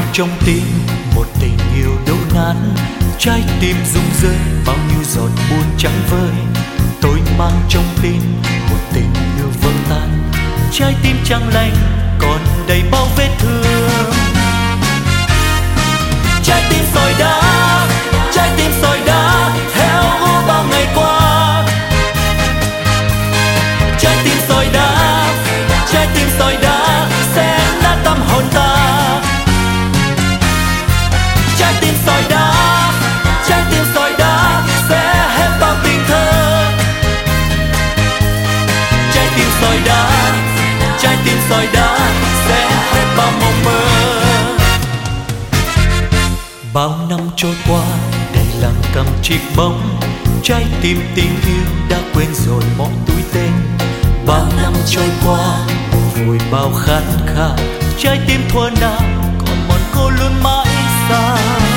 trong tim một tình yêu đổ nát, trái tim rung rơi bao nhiêu giọt buồn trắng vơi. Tôi mang trong tim một tình yêu vỡ tan, trái tim trắng lành còn đầy bao vết thương. Trái tim sỏi đá, trái tim sỏi đá theo bao ngày qua. Trái tim sỏi đá, trái tim sỏi đá sẽ nát tâm hồn ta. Trái tim sỏi đá, trái tim sỏi đá sẽ hết bao tình thơ. Trái tim sỏi đá, trái tim sỏi đá sẽ hết bao mộng mơ. Bao năm trôi qua đầy lặng cầm chiếc bóng, trái tim tình yêu đã quên rồi mọi túi tên. Bao năm trôi qua vùi bao khát khao, trái tim thuở nào còn mòn cô luôn mãi xa.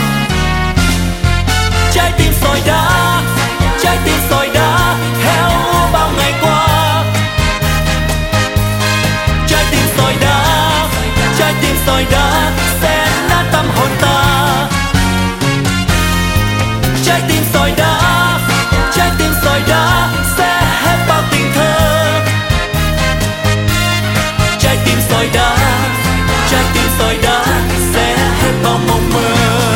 Trái tim sỏi đá, trái tim sỏi đá theo bao ngày qua. Trái tim sỏi đá, trái tim sỏi đá sẽ nát tâm hồn ta. Trái tim sỏi đá, trái tim sỏi đá sẽ hết bao tình thơ. Trái tim sỏi đá, trái tim sỏi đá sẽ hết bao mộng mơ.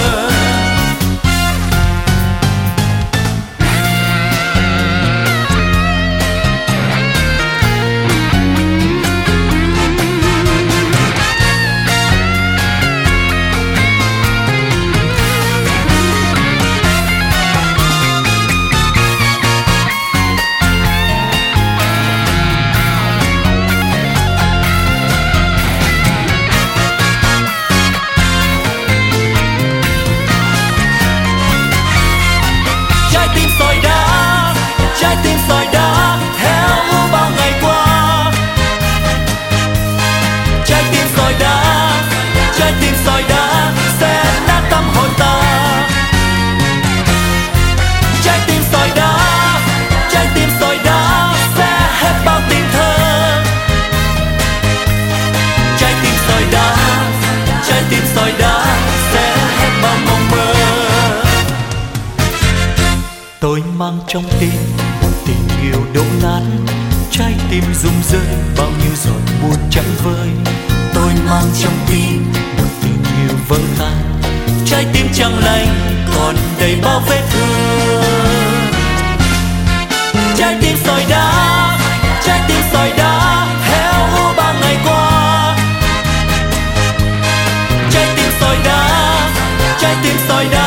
Trái tim sỏi đá theo bao ngày qua. Trái tim sỏi đá, trái tim sỏi đá sẽ nát tâm hồn ta. Trái tim sỏi đá, trái tim sỏi đá sẽ hết bao tình thơ. Trái tim sỏi đá, trái tim sỏi đá sẽ hết bao mộng mơ. Tôi mang trong tim một tình yêu đổ nát, trái tim rung rơi bao nhiêu giọt buồn trắng vơi. Tôi mang trong tim một tình yêu vỡ tan, trái tim chẳng lành còn đầy bao vết thương. Trái tim sỏi đá, trái tim sỏi đá theo bao ngày qua. Trái tim sỏi đá, trái tim sỏi đá